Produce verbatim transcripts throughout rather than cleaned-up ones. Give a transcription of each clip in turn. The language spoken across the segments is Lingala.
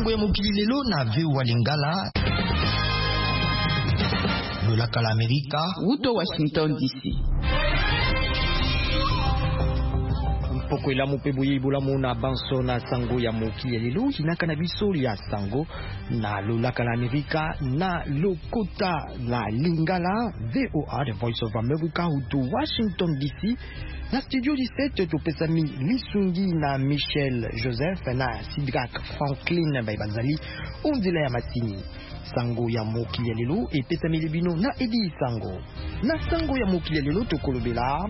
sango ya mokili lelo na V O A Lingala. Lolaka la Amerika. Uto Washington D C. Poko ila mupe boye bola mona banso na sango ya mokili lelo hinaka na biso ya sango na lolaka la Amerika na lokota la Lingala. V O A The Voice of America uto Washington D C. Na studio dix-sept topesami Lisungi na Michel Joseph na Sidrak Franklin Baibazali onzela ya masini. Sango ya mokili lelo epesami libino na Edi Sango. Na sango ya mokili lelo tokolobela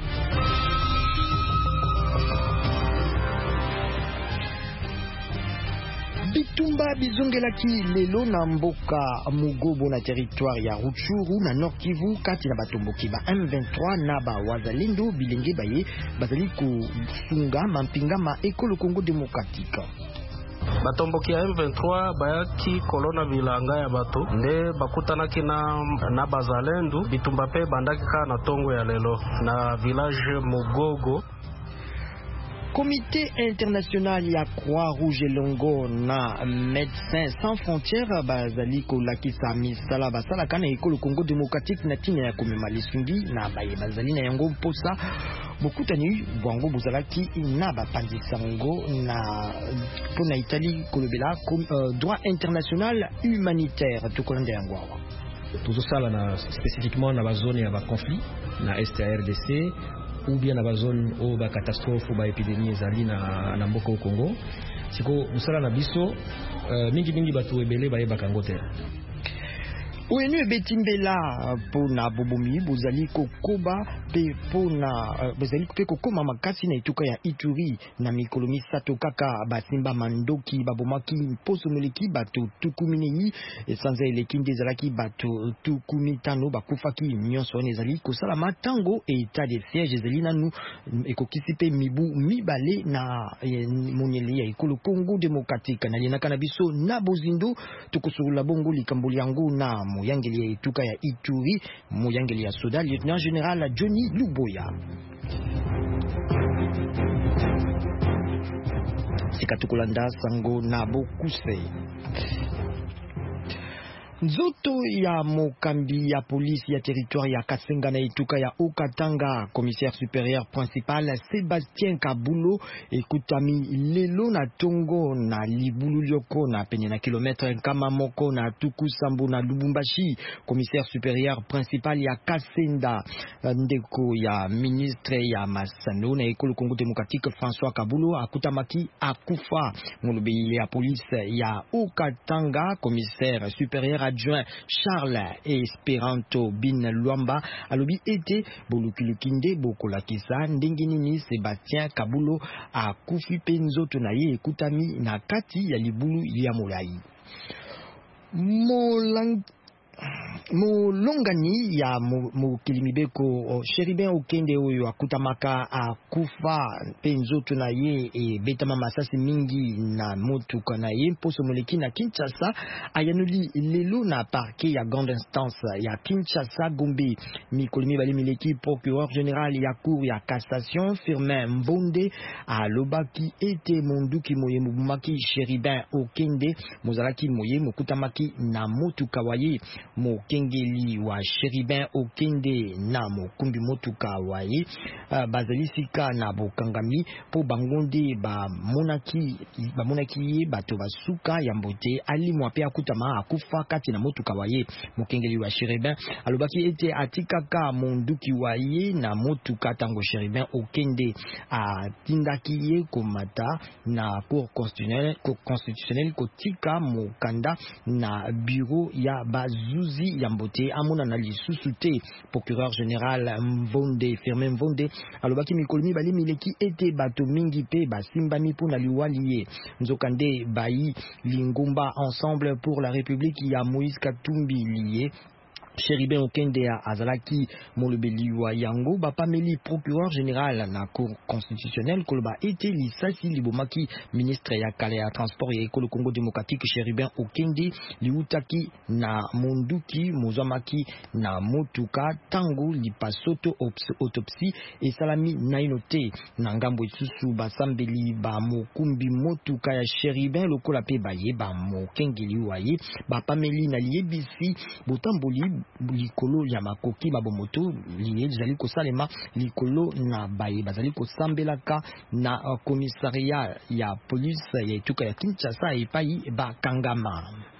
bitumba bizongelaki lelo na mboka Mugobo na territoire ya Rutshuru na Nord Kivu kati na batomboki ba M vingt-trois na ba wazalendo bilenge baye bazali kusunga mampinga ma ekolo Congo démocratique. Batomboki ya M vingt-trois bayaki kolona bilanga ya bato nde bakutanaki na na bazalendo bitumba pe bandaki ka na tongo ya lelo na village Mugogo. Comité international ya Croix-Rouge Longo na Médecins Sans Frontières bazali kolakisa misala basala kana ekolo Congo démocratique na tina ya komema lisungi na baye bazali na yango mposa bokutani bwango bozalaki na bapandisa ngo na pona Italie kolobela uh, droit international humanitaire tukolanda yango awa tozosala na spécifiquement na bazone ya ba conflit na est ya R D C ou bien na ba zone o ba catastrophe ou ba épidémie ezali na na mboka au Congo siko musala na biso uh, mingi mingi batu ebele ba yeba kango te. Oenu ebetimbela pona bobomi bozali kokoba pe pona bozali pe kokoma makasi na etuka ya Ituri na mikolo misato kaka basimba mandoki babomaki poso moleki bato tukuminei esanza eleki ndezalaki bato tukumitano bakufaki nyonso ezali kosala matango eta de siège ezali nanu ekokisi pe mibu mibale na monyele ya ekolo Congo démocratique na linaka na biso na bozindo tokosola bongo likamboli yango na moyangeli ya etuka ya Ituri moyangeli ya soda lieutenant général Johnny Luboya. Sikatukulanda sango na bokuse. Nzoto ya mokambi ya polisi ya territoire ya Kasenga na etuka ya Okatanga, commissaire supérieur principal Sébastien Kabulo ekutami lelo na tongo na libulu lioko na pene na kilometre kama moko na tuku sambu na Lubumbashi. Commissaire supérieur principal ya Kasenda ndeko ya ministre ya Masano na ekolo Congo démocratique François Kabulo akutamaki akufa. Molobi ya police ya Okatanga, commissaire supérieur adjoint Charles Esperanto Bin Luamba alobi ete bolukilukinde bokolakisa ndenge nini Sébastien Kabulo akufi pe nzoto na ye ekutami na kati ya libulu ya molai. Molang Molongani ya mokilimibeko Cherubin Okende oyo akutamaka akufa pe nzoto na ye e betama masasi mingi na motuka na ye poso moleki na Kinshasa ayanuli lelo na parquet ya grande instance ya Kinshasa Gombe. Mikolo mibale mileki procureur général ya cour ya cassation Firmin Mbonde alobaki ete monduki moye mubumaki Cherubin Okende mozalaki moye mokutamaki na motuka waye mokengeli wa Cherubin Okende na mokumbi motuka waye uh, bazalisika na bokangami po bangonde ba monaki ba monaki ye bato basuka ya mbote ali mwape akutama akufa kati na motuka waye. Mokengeli wa Cherubin alobaki ete atikaka monduki waye na motuka tango Cherubin Okende atindaki ye komata na cour constitutionnelle constitutionnelle kotika mokanda na bureau ya bazuzi ya mbote amona na lisusu te. Procureur général Mvonde Firmin Mvonde alobaki mikolo mibale mileki ete bato mingi pe basimbami pona liwali ye nzokande bayi lingumba ensemble pour la république ya Moïse Katumbi lié Chéribin Okende azalaki molobeli wa yango bapameli procureur général na cour constitutionnelle koloba ete lisasi libomaki ministre ya kala ya transport ya ekolo Congo démocratique Chéribin Okende liutaki na monduki mozamaki na motuka tango lipasoto autopsie esalami naino te na ngambo isusu basambeli ba mokumbi motuka ya Chéribin lokola pe baye ba mokengeli waye bapameli na liebisi botamboli likolo ya makoki babomoto liye zali kosalema likolo na baye bazali kosambelaka na uh, komisaria ya police ya etuka ya Kinshasa epai bakangama.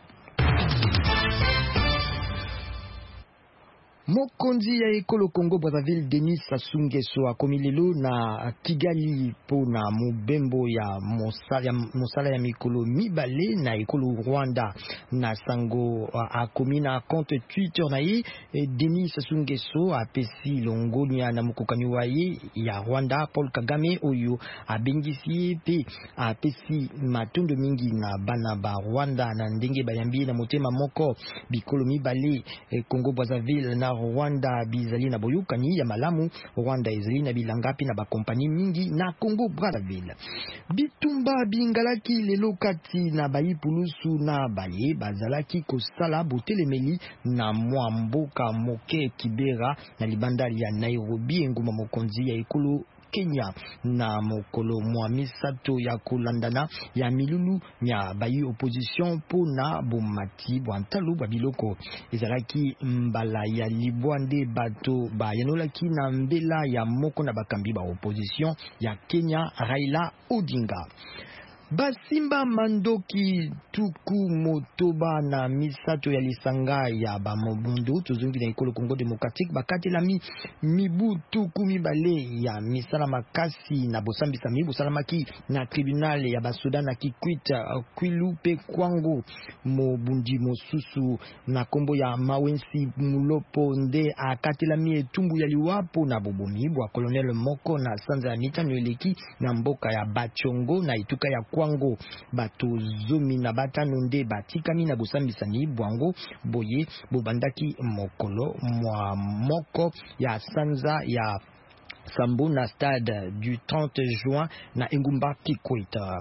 Mokonzi ya ekolo Congo Brazzaville Denis Sassou Nguesso akomilelo na Kigali po na mubembo ya mosala, mosala ya mikolo mibale na ekolo Rwanda na sango akomina compte Twitter na ye. Denis Sassou Nguesso apesi longonia na mukokami waye ya Rwanda Paul Kagame oyo abengisi pe apesi matondo mingi na bana ba Rwanda na ndenge bayambi na motema moko bikolo mibale Congo Brazzaville na Rwanda bizali na boyukani ya malamu. Rwanda izali na bilangapi na bakompani mingi na Congo Brazzaville. Bitumba bingalaki lelo kati na bayipulusu na baye bazalaki kosala botelemeli na mwamboka moke Kibera na libandali ya Nairobi enguma mokonzi ya ekolo Kenya na mokolo mwa misato ya kulandana ya milulu nya bayi opposition po na bomati bwantalu babiloko ezalaki mbala ya libwande bato bayanolaki na mbela ya moko na bakambi ba opposition ya Kenya Raila Odinga. Basimba mandoki tuku motoba na misato ya lisanga ya bamobundo tozungi na ekolo Congo démocratique bakati la mi mibu tuku mibale ya misala makasi na bosambisa mi bosalamaki na tribunal ya basoda na Kikwita Kwilu pe Kwango mobundi mosusu na kombo ya Mawensi Mulopo nde akati la mi etumbu ya liwapo na bobomi bwa colonel moko na sanza ya mitano eleki na mboka ya Bachongo na ituka ya Kwango bato zomi na batano nde batikami na bosambisani bwango boye bobandaki mokolo mwa moko ya sanza ya Sambo na stade du trente juin na Engumba Kikwita.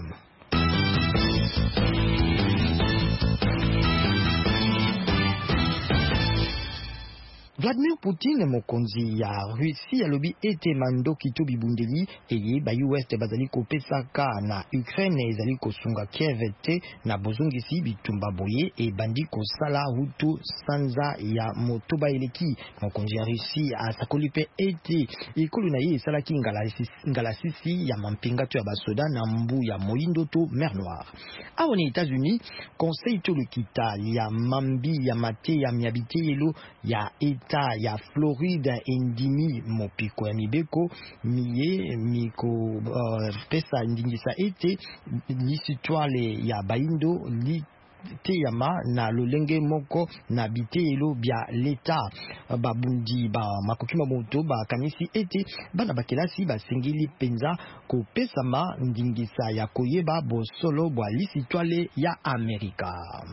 Vladimir Poutine mokonzi ya Russie alobi ete mandoki to bibundeli eye ba U S bazali kopesaka na Ukraine ezali kosunga Kiev te na bozongisi bitumba boye e bandi kosala hutu sanza ya motoba eleki. Mokonzi ya Russie asakoli pe ete ikulu na ye esalaki ngalasisi ya mampinga to ya basoda na mbu ya moindo to mer Noire. Awa ni États-Unis conseil to lekita ya mambi ya mate ya miabite yelo ya eta ya Florida endimi mopiko ya mibeko miye miko uh, pesa ndingisa ete lisitwale ya baindo li teyama na lolenge moko na bitelo bya leta babundi ba makokima moto ba kanisi ete bana bakelasi basengeli penza ko pesama ndingisa ya koyeba bosolo bwa lisitwale ya Amerika.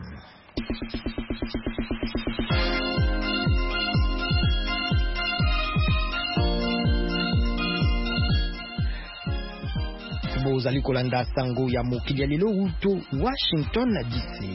Bozali kolanda sango ya mokili ya lelo uto Washington D C.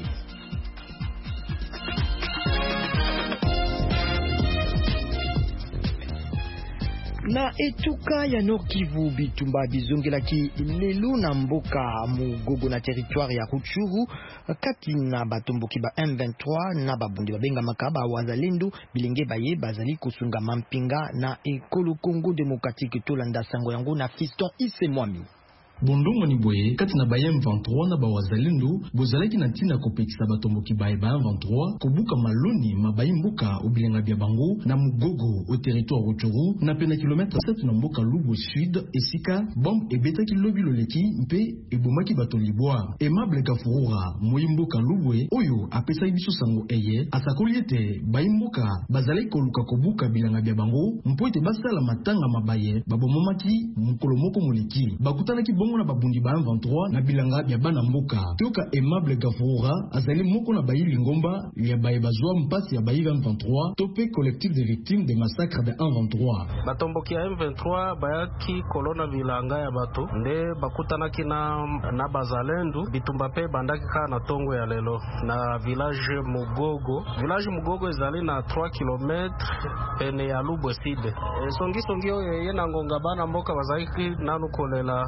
Na etuka ya Nord Kivu bitumba bizongelaki lelo na mboka mugogo na territoire ya Rutshuru kati na batomboki ba M vingt-trois na babundi babenga makaba wazalendo bilenge baye bazali kusunga mampinga na ekolo Congo démocratique tolanda sango yango na Fiston Isemwami. Bondongo ni boye kati na ba M vingt-trois na ba wazalendo bozalaki na ntina kopekisa batomboki ba M vingt-trois kobuka maloni mabayi mboka obilenga bya bango na mugogo au territoire Rutshuru na pena kilometre sept na mboka Lubu Sud esika bombe ebetaki lobi loleki mpe ebomaki bato libwa. Aimable Kafurura moyimboka Lubwe oyo apesa biso sango eye asakoli ete bayi mboka bazalaki koluka kobuka bilanga bya bango mpo ete basala matanga mabaye babomomaki mukolo moko moleki bakutanaki bongo na babundi ba M vingt-trois na bilanga bya bana mboka. Toka Aimable Gavura azali moko na bayi lingomba ya baye bazwa mpasi ya bayi M vingt-trois topé collectif des victimes des massacres de M vingt-trois. Batomboki ya M vingt-trois bayaki kolona bilanga ya bato nde bakutanaki na na bazalendu bitumba pe bandaki ka na tongo ya lelo na village Mugogo. Village Mugogo ezali na trois kilomètres pene ya Lubwe Sud. E, songi songi oyo ye na ngonga bana mboka bazalaki nanu kolela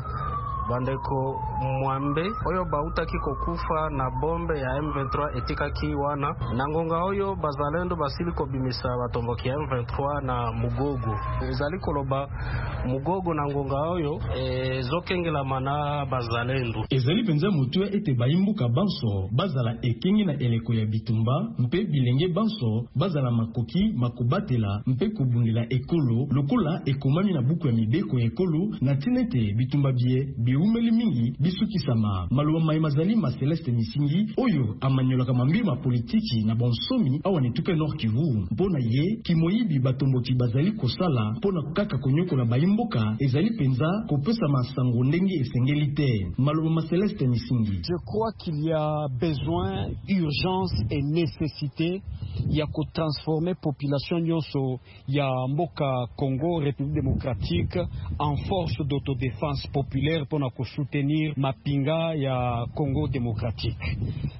bandeko mwambe oyo bautaki kokufa na bombe ya M vingt-trois etikaki wana na ngonga oyo bazalendo basili kobimisa batomboki ya M vingt-trois na Mugogo. Ezali koloba Mugogo na ngonga oyo ezokengela mana bazalendo. Ezali penza mutu ete bayimbuka banso bazala ekengi na eleko ya bitumba mpe bilenge banso bazala makoki makubatela mpe kubundela ekolo lokola ekomami na buku ya mibeko ya ekolo na tinete bitumba bie biumeli mingi bisukisama. Maluwa mai mazali ma Celeste Misingi oyo amanyolaka mambi ma politiki na bonsomi awa netuke Nord Kivu mpona ye kimoyibi batomboki bazali kosala mpona kaka konyokola bayimboka ezali penza kopesa masango ndenge esengeli te. Maluwa ma Celeste Misingi: Je crois qu'il y a besoin, urgence et nécessité ya ko transformer population nyonso ya mboka Congo République démocratique en force d'autodéfense populaire pour na ko soutenir mapinga ya Congo démocratique.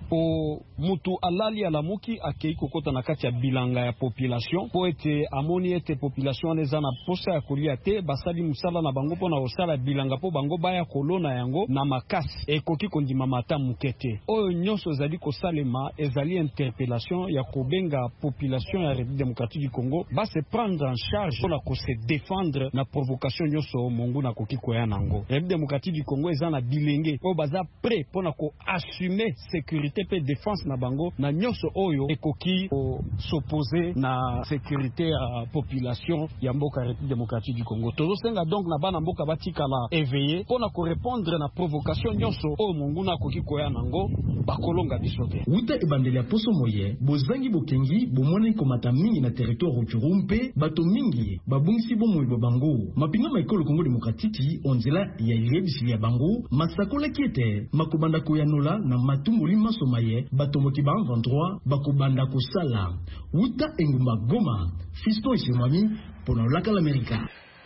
Po mutu alali alamuki akei kokota na kati ya bilanga ya population po ete amoni ete population neza na posa ya kolia te basali musala na bango pona osala bilanga po bango baya kolona yango na makasi ekoki kondima mata mukete. Oyo nyonso zali kosalema ezali interpellation ya kobenga population ya République démocratique du Congo ba se prendre en charge pona ko se défendre na provocation nyonso mongu na koki koya nango. République démocratique du Congo ezana bilenge po baza prêt pona ko assumer sécurité pe défense na bango na nyonso oyo ekoki s'opposer na sécurité à population ya mboka République démocratique du Congo. Tozo senga donc na bana mboka batika la éveillé pona ko répondre na provocation nyonso oyo monguna koki koya nango bakolonga bisote. Uta ebandeli ya poso moye bozangi bokengi bomone komata mingi na territoire Rutshurumpe bato mingi babungisi bomoyi bango mapinga maikolo Congo démocratique onzela ya irebisi ya bango masakola kiete makobanda koyanola na matumbuli masomaye batomboki ba M vingt-trois bakobanda kosala. Uta engumba Goma Fiston Isemwami pona laka l'América.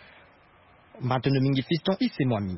Maintenant mingi Fiston Isemwami.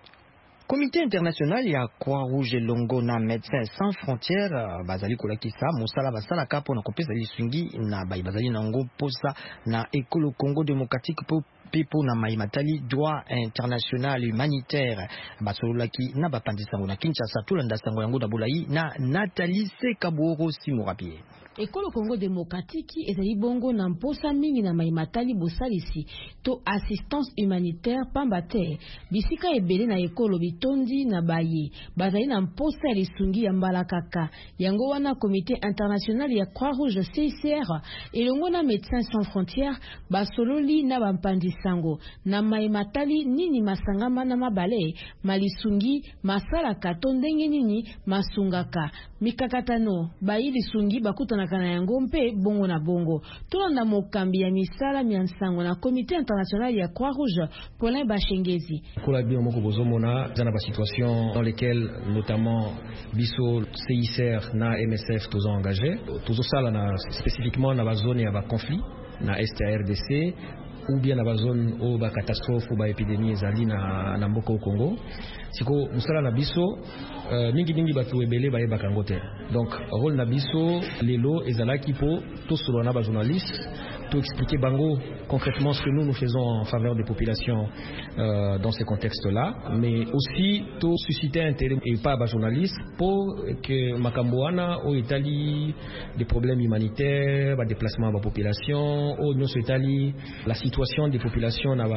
Comité international ya Croix-Rouge Longo na Médecins Sans Frontières bazali kolakisa mosala basala kapo na kopesa lisungi na bayi bazali na ngo posa na ekolo Congo démocratique po pepo na maimatali droit international humanitaire basololaki na bapandisango na Kinshasa tulanda sango yango da bolai na Nathalie Sekaboro Simorapie. Ekolo Congo démocratique ezali bongo na mposa mingi na maimatali bosalisi to assistance humanitaire pambate bisika ebele na ekolo bitondi na baye bazali na mposa ya lisungi ya mbala kaka yango wana comité international ya Croix-Rouge C I C R elongo na Médecins Sans Frontières basololi na bampandisango na maimatali nini masangama na mabale malisungi masala kato ndenge nini masungaka mikakatano bayi lisungi bakuta kana yango mpe bongo na bongo tolanda mokambi ya misala miansango na comité international ya Croix-Rouge Paulin Bashengezi kola bien moko bozomona za na ba situation dans lesquelles notamment biso C I C R na M S F tous engagés tous sala na spécifiquement na ba zone ya ba conflit na S T A R D C ou bien na ba zone o ba catastrophe ou ba épidémie ezali na na mboka au Congo siko musala na biso uh, mingi mingi batu ebele baye bakango te donc rôle na biso lelo ezalaki po to solo na ba journalistes to expliquer bango concrètement ce que nous nous faisons en faveur des populations euh, dans ces contextes-là, mais aussi to susciter intérêt et pas ba journalistes pour que makamboana au Italie des problèmes humanitaires, ba déplacement ba population, au nyonso Italie la situation des populations na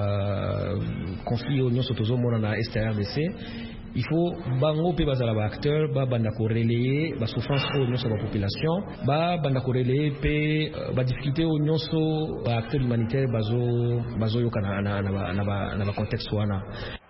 ba conflit au nyonso tozomona na S T A R D C. Il faut bango pe bazala ba acteur ba banda ko relayer ba souffrance au nyonso ba population ba banda ko relayer pe ba difficulté au nyonso ba acteur humanitaire bazo bazo yokana na na na ba na ba contexte wana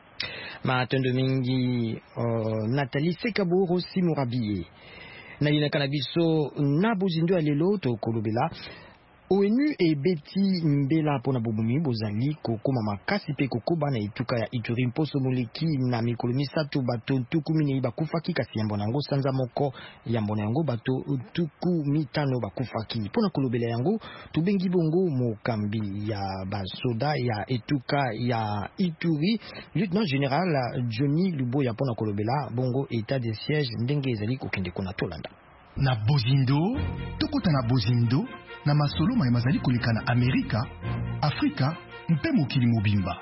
matendo mingi uh, Nathalie Sekaboro Simorabie na ina kana biso na buzindo alelo to kolobela O N U e beti mbela pona bobumi bozali kokoma makasi pe kokoba na ituka ya Ituri mposo moleki na mikolo misato bato tuku minei bakufaki kasi yambo nango sanza moko yambo nango bato tuku mitano bakufaki pona kolobela yango tubengi bongo mokambi ya basoda ya etuka ya Ituri lieutenant général Johnny Luboya pona kolobela bongo état de siège ndenge ezali kokende kona tolanda na Bozindo tokota na Bozindo na masolo mai mazali koleka na Amerika, Afrika mpe mokili mobimba.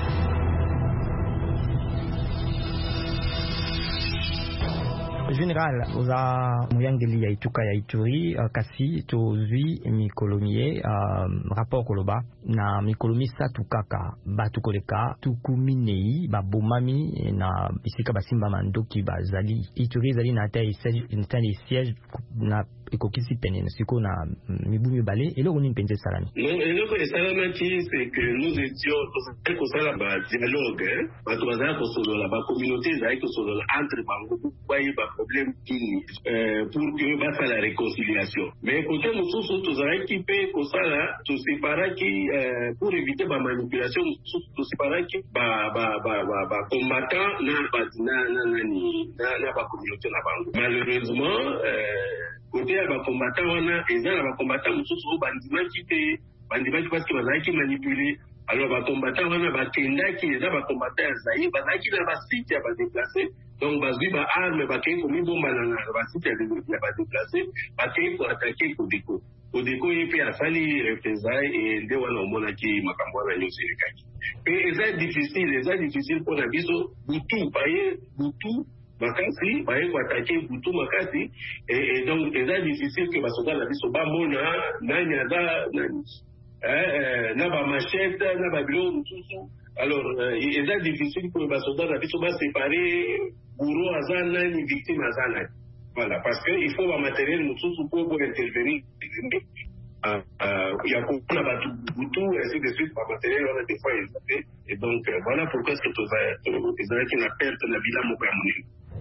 Général, oza muyangeli ya ituka ya Ituri uh, kasi tozwi mikolomie uh, rapport koloba na mikolomi satu kaka batu koleka tuku minei babomami na isika basimba mandoki bazali Ituri zali na ta siège na ekokisi pene siko na mibu mibale eloko nini mpenze salami eloko esalamaki c'est que nous étions tozali kosala ba dialogue bato bazali kosolola ba communauté ezali kosolola entre bango baye ba problème kini pour que basala réconciliation mais côté mosusu tozalaki mpe kosala toseparaki pour éviter ba manipulation mosusu toseparaki ba ba ba ba combattant na ba na nani na ba communauté na bango malheureusement côté ya ba combattant wana eza na ba combattant mosusu o bandimaki te bandimaki parce que bazalaki manipulé alors ba combattant wana bakendaki eza ba combattant ya Zaïre bazalaki na ba site ya ba déplacé donc bazwi ba arme bakei komi bomba na ba site ya ba déplacé bakei ko attaquer Kodeko Kodeko yepe asali représailles et nde wana omonaki makambo wana nyonso elekaki et eza difficile eza difficile mpona biso butu paye butu makasi baye ko attaquer butu makasi et donc eza difficile que basoda na biso bamona nani aza nani eh na ba machette na ba bilo mosusu alors eza difficile que basoda na biso ba séparer bourreau aza nani victime aza nani voilà parce que il faut ba matériel mosusu pour pour intervenir ah ah ya ko na ba butu ainsi de suite ba matériel on a des fois et donc voilà pourquoi est-ce que tu vas eza qui na perte na bila moko ya monene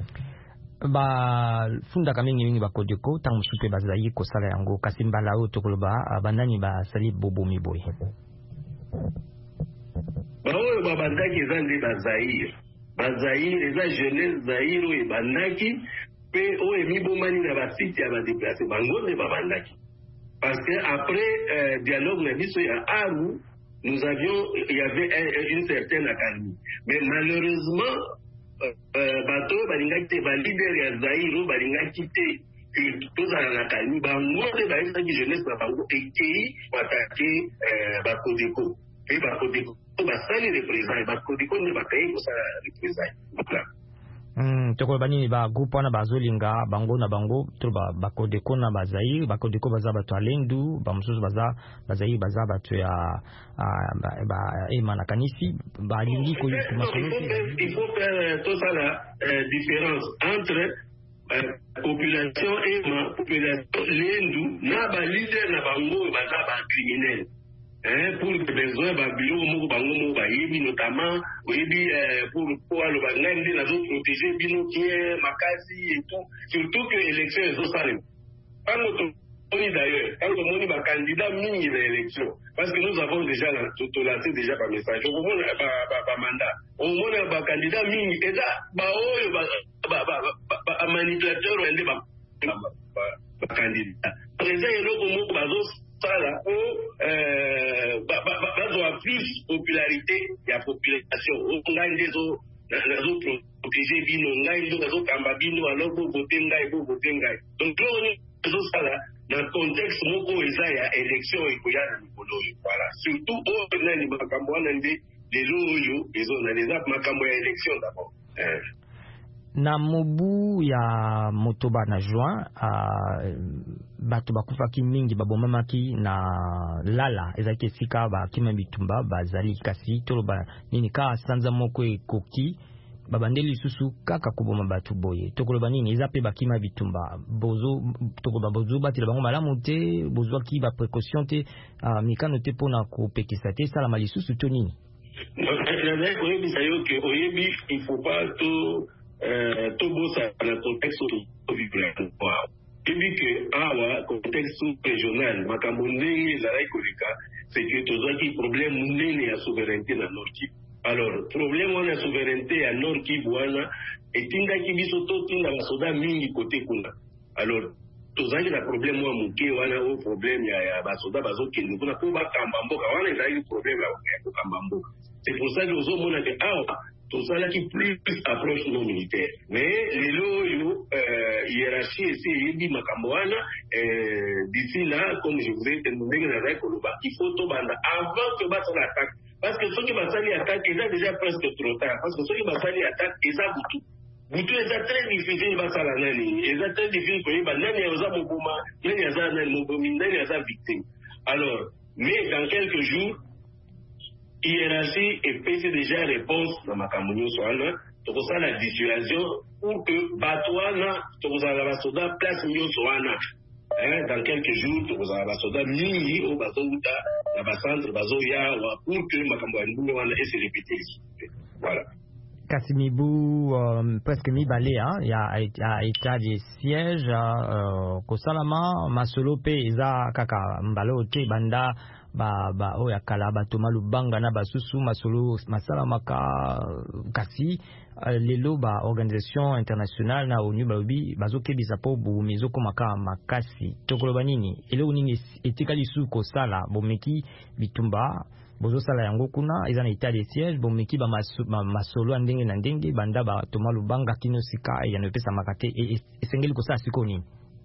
ba fundaka mingi mingi bakodeko tango mosusu mpe bazali kosala yango kasi mbala oyo tokoloba bandani basali bobomi boye baoyo babandaki eza nde bazaire bazaire eza jeunesse zaire oyo ebandaki mpe oyo emibomani na basite ya badeplace bango nde babandaki parce que après euh, dialogue na biso ya Aru nous avions il y avait un, une certaine accalmie mais malheureusement bato balingaki te balider ya Zaire balingaki te tozala na kalmi bango te bayebisaki jeunesse na bango ekei batake bakodeko mpe bakodeko basali représailles bakodeko nde bakei kosala représailles tokoloba nini bagroupe wana bazolinga bango na bango to bakodeko na bazaire bakodeko baza bato ya lendu bamosusu baza bazaire baza bato ya emanakanisi balingi koyokuma il faut faire tosala différence entre population ema population lendu na balider na bango baza bacriminel Hein, pour les besoins bah bilo moko bango moko bayebi notamment oyebi pour pour le bangandi na zo protéger bino qui est makasi et tout surtout que élection ezo salem quand on est d'ailleurs quand on est ba candidat mingi à l'élection parce que nous avons déjà tout lancé déjà par message au moins ba ba ba mandat au moins ba candidat mingi et là ba oyo ba ba ba manipulateur ende ba ba candidat président eloko moko bazo sala o euh ba ba ba plus popularité ya population o ngai ndezo nazo protéger bino ngai ndo nazo kamba bino alors bo voter ngai bo voter ngai donc on nazo sala dans contexte moko eza ya élection ekoya na mikolo voilà surtout o nani makambo wana nde lelo oyo ezo na leza makambo ya élection d'abord eh. Na mobu ya motoba na juin uh, bato bakufaki mingi babomamaki na lala ezaki esika bakima bitumba bazali kasi toloba nini ka sanza moko ekoki babandeli susu kaka kuboma bato boye tokoloba nini eza pe bakima bitumba bozo tokoloba bozo batela bango malamu te bozo ki ba précaution te uh, mikano te pona kopekisa te sala mali susu to nini il faut pas tout Euh, tout beau ça dans le contexte où on vit. ebi ke awa contexte régional makambo ndenge ezalaki koleka c'est que tozwaki problème munene ya souveraineté na Nord Kivu. Alors problème wana ya souveraineté ya Nord Kivu wana etindaki biso totinda basoda mingi kote kuna. Alors tozalaki na problème wa moke wana o problème ya, ya basoda bazokende kuna po bakamba mboka wana ezalaki problème ya kokamba mboka. C'est pour ça que ozomona ke awa tozalaki plus approche non militaire. Mais lelo oyo euh, hiérarchie esi eyebi makambo wana euh, d'ici là comme je vous ai dit ndenge nazalaki koloba il faut tobanda avant que basala attaque. Parce que soki basali attaque eza déjà presque trop tard. Parce que soki basali attaque eza butu. Butu eza très difficile basala nani. Eza très difficile koyeba nani aza moboma, nani aza nani mobomi, nani aza victime. Alors, mais dans quelques jours, hiérarchie epesi déjà réponse na makambo nyonso wana tokosala la dissuasion pour que bato wana tokozala basoda place nyonso wana. Hein, dans quelques jours tokozala basoda mingi oyo bazouta na bacentre bazoyawa pour que makambo ya ndumbe wana ese répéter. Voilà. Kasi mibu um, presque mibale hein, ya, ya état de siège uh, kosalama masolo pe eza kaka mbalo te banda ba ba oya kala batoma lubanga na basusu masolo masalamaka kasi uh, lelo ba organisation internationale na onu babi bazokebisa po bumizo komaka makasi tokoloba nini eleo nini etikali su kosala bomeki bitumba bozo sala yango kuna eza na état de siège bomeki ba masolo ndenge na ndenge banda batoma lubanga kino sika ya no pesa makate esengeli kosala sikoni.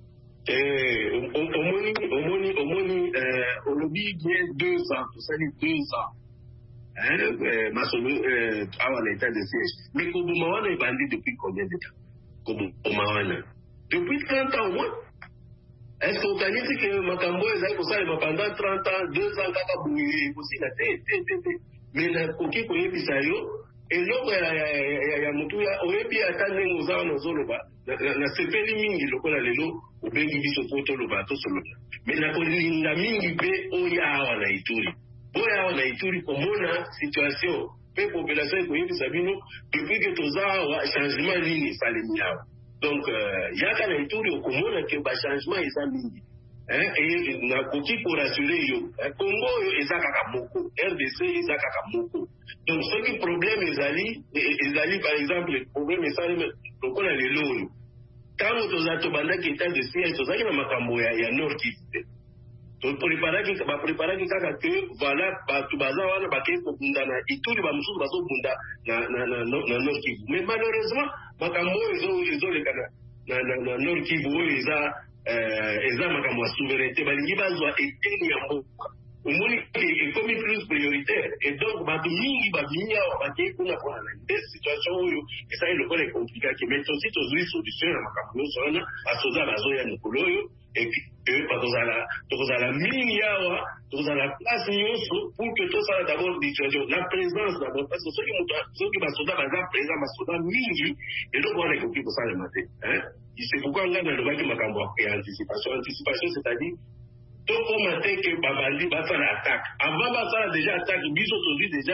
Eh, omoni, omoni, omoni, euh, olobi bien deux ans, tout ça dit deux ans. Hein, euh, Masolo, euh, à l'état de siège. Mais Kobumawana est bandit depuis combien de temps? Kobumawana. Depuis trente ans au moins. Est-ce qu'on a dit que Makambo est comme ça, pendant trente ans, deux ans, Kaka Bouye, aussi la tête, tête, tête. Mais la Koki Koye Pisayo, et l'autre, il y a Moutouya, Oyebi attendait nos armes aux Oloba. Na sepeli mingi lokola lelo ubengi biso poto loba to solo mais na kolinga mingi pe oya awa na Ituri oya awa na Ituri komona situation pe population ko yebi sabino depuis que toza wa changement nini salemi awa donc euh, yaka na Ituri komona ke ba changement eza mingi hein et na koki pour rassurer yo Congo yo eza kaka moko R D C eza kaka moko donc ce qui problème ezali ezali par exemple problème ezali lokola lelo tango tozato bandaki état de siège tozaki na makambo ya, ya Nord Kivu topreparaki bapreparaki kaka ke voilà bato baza wana bakei kobunda na Ituri bamosusu bazobunda na, na, na, na Nord Kivu mais malheureusement makambo oyo ezoleka na, na, na, na Nord Kivu oyo eza euh, eza makambo ya souveraineté balingi bazwa eteni ya mboka omoni ekomi plus prioritaire et donc bato mingi babimi awa bakei kuna mpona na nde situation oyo ezali lokola ekomplikaki mais tosi tozwi solution na makambo nyonso wana basoza bazoya mokolo oyo epuis tokozala mingi awa tokozala place nyonso pour que tosala d'abord dissuasion la présence d'abord parce que soki basoda baza présent basoda mingi eloko wana ekoki kosalema te c'est pourquoi ngai nalobaki makambo ya anticipation anticipation c'est-à-dire tokoma te ke babandi basala attaque avant basala déjà attaque biso tozwi déjà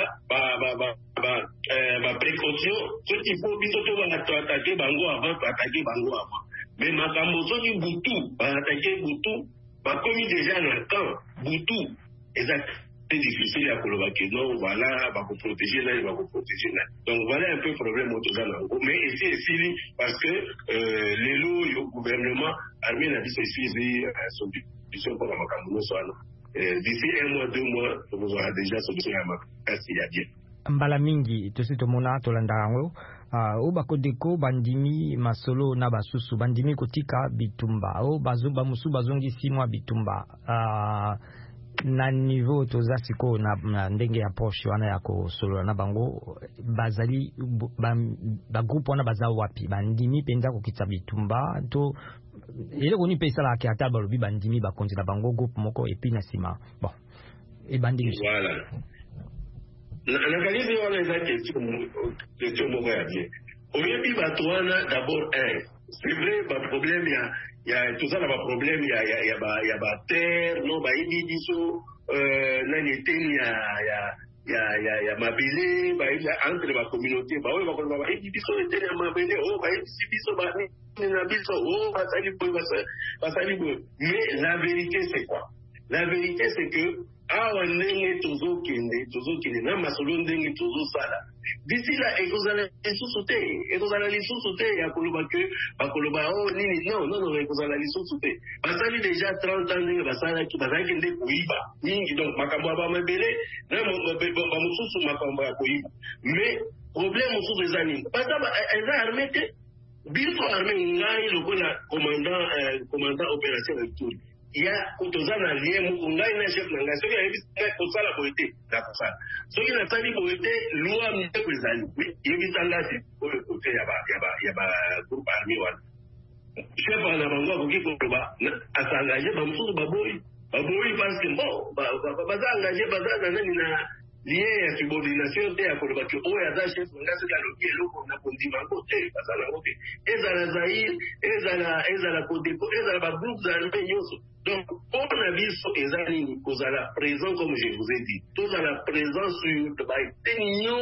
baprécaution soki fo biso tobana toattake bango avant toattake bango avant mais makambo soki butu baattake butu bakomi déjà na camp butu eza très difficile ya koloba ke non voilà bakoprotéger nani bakoprotéger nani donc voilà un peu problème otoza nango mais esi esili parce que euh, lelo yo gouvernement armée na biso esi ezwi solution mpona makambo nyonso wana d'ici un mois deux mois tokozala déjà solution ya makasi ya bien mbala mingi tosi tomona tolanda yango uh, o bakodeko bandimi masolo na basusu bandimi kotika bitumba o bazo bamusu bazongisi mwa bitumba uh, na niveau toza siko na, na ndenge ya approche wana ya kosolola na bango bazali ba, ba groupe wana baza wapi bandimi penza kokitsa bitumba to ele koni pesa la ki ata balobi bandimi bakonzi na bango groupe moko epi na sima bon e bandimi voilà na kalizi wana eza question moko ya bien oyebi bato wana d'abord un c'est vrai ba problème ya ya tozala ba problème ya ya ya ba ya ba terre non ba yebi biso euh nani eteni ya ya ya ya ya mabele ba entre ba communauté ba oyo ba ko ba ebi biso ete ya mabele o ba ebi biso ba ni na biso o ba sali bo ba sali bo. Mais la vérité c'est quoi? La vérité c'est que awa ndenge tozo kende tozo kende na masolo ndenge tozo sala d'ici là ekozala lisusu te ekozala lisusu te ya koloba ke bakoloba oh nini non non non ekozala lisusu te basali déjà trente ans ndenge basalaki bazalaki nde koyiba mingi donc makambo ya bamabele na bamosusu makambo ya koyiba mais problème mosusu eza nini baza eza armé te biso armé ngai lokola commandant commandant opération Ituri ya kutozana lié moko ngai na chef na ngai soki ayebi kosala boye te na kosala soki nasali boye te loi miteko ezali yebisa ngasi oyo kote ya ba groupe armé wana chef na bango akoki koloba asaengage bamosusu baboyi baboyi parce que bon baza engage baza na nani na lié ya subordination te ya koloba ke oyo aza chef na ngai soki alobi eloko na kondima yango te baza nango te ezala Zaïre ezala Codeco ezala bagroupe armé nyonso. Donc, pour la vie, ils ont la présence, comme je vous ai dit, tous à la présence sur le bail. Il y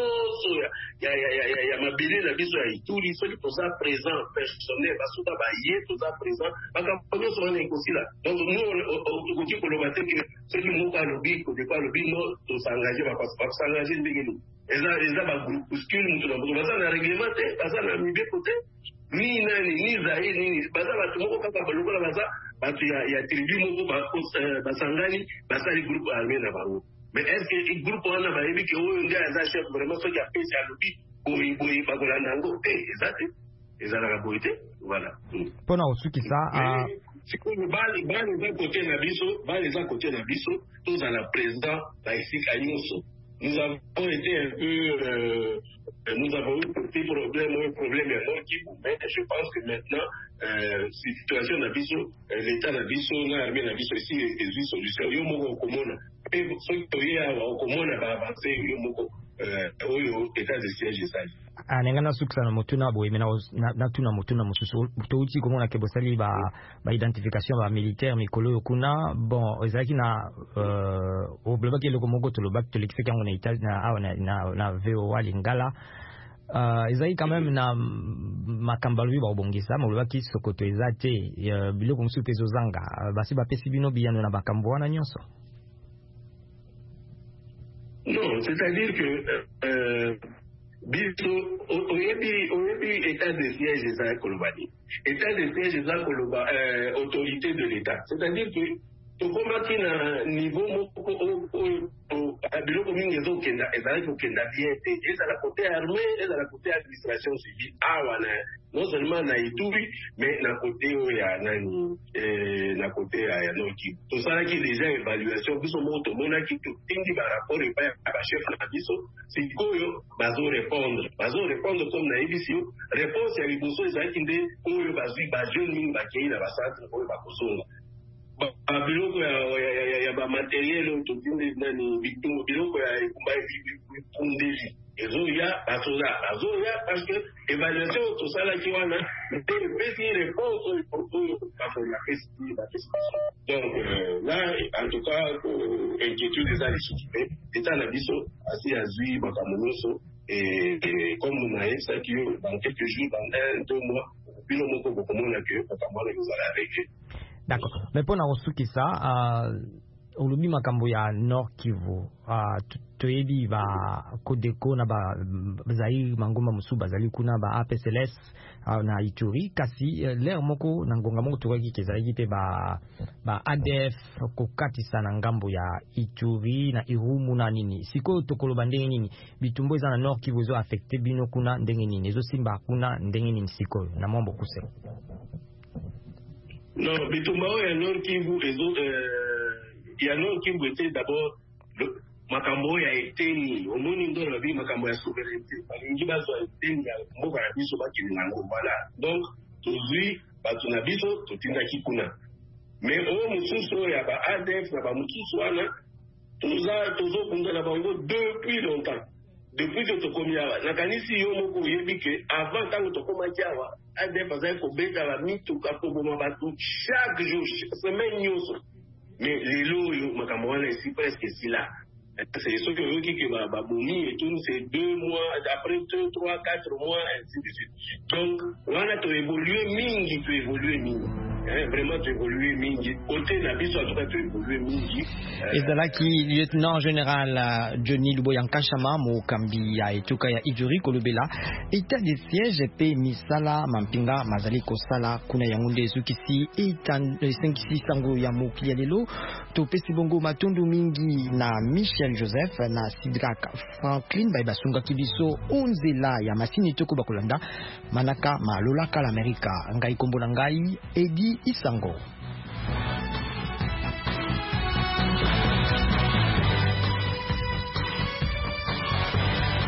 a ma belle, la vie sur la tout, ils sont tous à présent, personnel, parce que là, tous à présent, parce que nous sommes aussi là. Donc, nous, on dit pour le matin que ceux qui n'ont pas le bic, qui n'ont pas le bic, nous, tous s'engager, parce que s'engager, ils ont un groupe, nous, nous avons un règlement, nous avons un milieu côté. Ni nani ni Zaïre ni baza batu moko kaka balokola baza batu ya ya tribu moko ba basangani basali groupe armé na bango. Mais est-ce que le groupe wana ba yebi ke oyo ndia za chef vraiment so ya pesa lobi boyi boyi bakola nango eh ezate ezala ka boyi te voilà. Pona osukisa a c'est comme bali bali za côté na biso bali za côté na biso tous à la président ba ici Kanyonso. Nous avons été un peu euh, nous avons eu un petit problème, un problème à Nord-Kivu, mais je pense que maintenant, euh, situation d'Abisso, l'État d'Abisso, l'armée d'Abisso ici, est une solution. Il y a un mot commun. Et ceux qui ont un commun à avancer, il y a un mot au état de siège et ça. Anengana suksa na motuna boye mena na tuna motuna mususu touti komona ke bosali ba ba identification ba militaire mikolo kuna bon ezaki na euh au bloba ke loko mogo to lo bak to l'expliquer on est na na na V O A lingala euh ezaki quand même na makambalu ba obongisa mo bloba ki sokoto ezate biloko musu pezo zanga basi ba pesi bino biyano na bakambo wana nyonso. Non, c'est-à-dire que euh biso oyebi oyebi état de siège eza kolobani état de siège eza koloba autorité de l'état, c'est-à-dire que tokomaki na niveau moko oyo biloko mingi ezokenda ezalaki kokenda bien te ezala côté armé ezala côté administration civile awa na non seulement na Ituri mais na côté oyo ya nani na côté ya Nord-Kivu tosalaki déjà évaluation biso moko tomonaki totindi barapport epai ya bachef na biso sikoyo bazorépondre bazorépondre comme nayebi si yo réponse ya liboso ezalaki nde oyo bazwi bajeune mingi bakei na bacentre oyo bakozonga biloko ya bamateriel oyo totindi nani bitungo biloko ya ekumba ekundeli ezoya basoza bazoya parce que évaluation tosalaki wana nde epesi réponse oyo bakola pesi bapesi donc là en tout cas inquiétude eza lisusu te eta na biso asi azwi makambo nyonso et comme nayebisaki yo dans quelques jours dans un deux mois bino moko bokomona ke makambo wana ezala arrêté. D'accord. Mais pour na osukisa euh olobi makambo ya Nord Kivu uh, toyebi ba Codeco na ba Zaïre mangoma musu bazali kuna ba A P C L S uh, na Ituri kasi uh, leo moko na ngonga moko tokaki kezali pe ba ba A D F kokatisa na ngambo ya Ituri na Irumu na nini siko tokoloba ndenge nini bitumbo za na Nord Kivu zo affecté bino kuna ndenge nini ezo simba kuna ndenge nini siko na mambo kuse. Non, bitumba ya Nord Kivu ezo il y a non qui était d'abord makambo ya eteni omoni ndo na bi makambo ya souveraineté balingi bazo eteni ya mboka na biso bakilinango voilà donc tozui bato na biso totindaki kuna mais o mususu ya ba A D F na ba mususu wana toza tozokunda na bango depuis longtemps depuis que tokomi awa nakanisi yo moko oyebi ke avant ntango tokomaki awa A D F azali kobeta bamituka koboma bato chaque jour semaine nyonso. Mais les lots, makambo wana ici presque si là. C'est ce que qui qui va baboumi et tout, c'est deux mois, après deux, trois, quatre mois, ainsi de suite. Donc, on a tout évolué, mingi, tu évolué, mingi. Hein, vraiment, tu évolué, mingi. Côté Nabiso, en tout cas, tu évolué, mingi. Et c'est là qui, lieutenant général Johnny Luboyanka Chama, Mokambi, ya etuka ya Ijuri, Kolobela, état de siège, pe misala, mampinga, mazali kosala, kuna yangunde, sukisi, etan, senkisi sango ya mokili ya lelo, to pesi bongo matundu mingi na Michel Joseph na Sidrak Franklin Baibasunga Kibiso onzela ya masini toko bakolanda manaka malolaka l'Amerika ngai kombo na ngai Edi Isango.